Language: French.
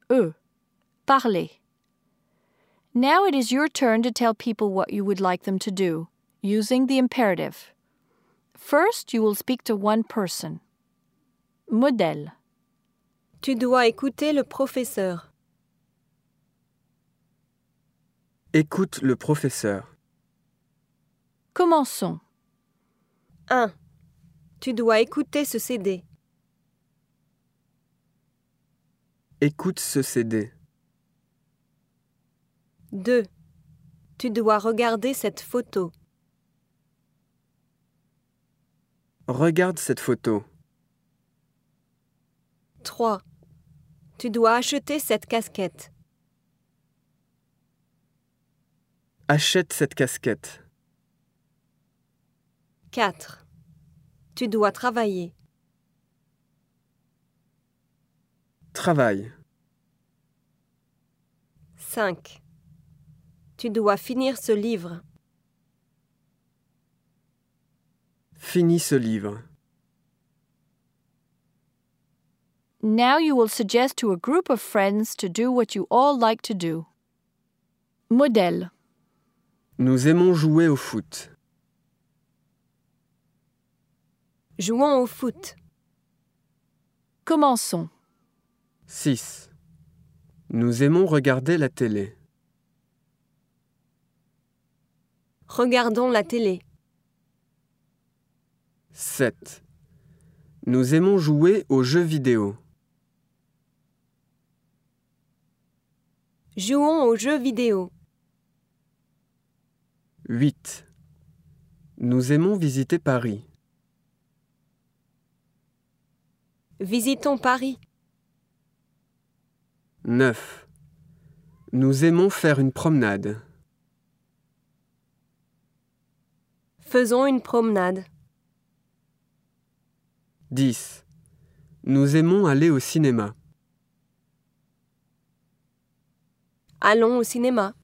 Parler. Now it is your turn to tell people what you would like them to do, using the imperative. First, you will speak to one person. Modèle. Tu dois écouter le professeur. Écoute le professeur. Commençons. 1. Tu dois écouter ce CD. Écoute ce CD. 2. Tu dois regarder cette photo. Regarde cette photo. 3. Tu dois acheter cette casquette. Achète cette casquette. 4. Tu dois travailler. Travaille. 5. Tu dois finir ce livre. Finis ce livre. Now you will suggest to a group of friends to do what you all like to do. Modèle. Nous aimons jouer au foot. Jouons au foot. Commençons. 6. Nous aimons regarder la télé. Regardons la télé. 7. Nous aimons jouer aux jeux vidéo. Jouons aux jeux vidéo. 8. Nous aimons visiter Paris. Visitons Paris. 9. Nous aimons faire une promenade. Faisons une promenade. 10. Nous aimons aller au cinéma. Allons au cinéma.